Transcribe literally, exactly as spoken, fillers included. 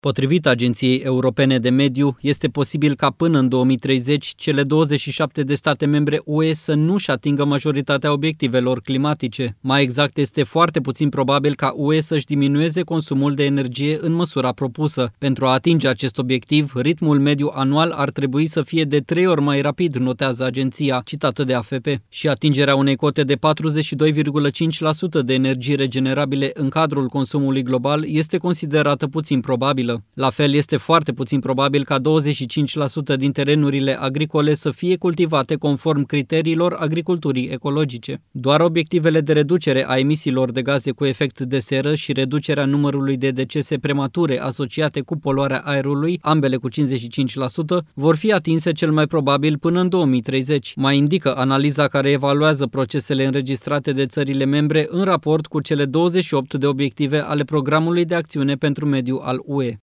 Potrivit Agenției Europene de Mediu, este posibil ca până în două mii treizeci cele douăzeci și șapte de state membre U E să nu-și atingă majoritatea obiectivelor climatice. Mai exact, este foarte puțin probabil ca U E să-și diminueze consumul de energie în măsura propusă. Pentru a atinge acest obiectiv, ritmul mediu anual ar trebui să fie de trei ori mai rapid, notează agenția, citată de A F P, și atingerea unei cote de patruzeci și doi virgulă cinci la sută de energii regenerabile în cadrul consumului global este considerată puțin probabilă. La fel, este foarte puțin probabil ca douăzeci și cinci la sută din terenurile agricole să fie cultivate conform criteriilor agriculturii ecologice. Doar obiectivele de reducere a emisiilor de gaze cu efect de seră și reducerea numărului de decese premature asociate cu poluarea aerului, ambele cu cincizeci și cinci la sută, vor fi atinse cel mai probabil până în două mii treizeci. Mai indică analiza care evaluează procesele înregistrate de țările membre în raport cu cele douăzeci și opt de obiective ale Programului de Acțiune pentru Mediu al U E.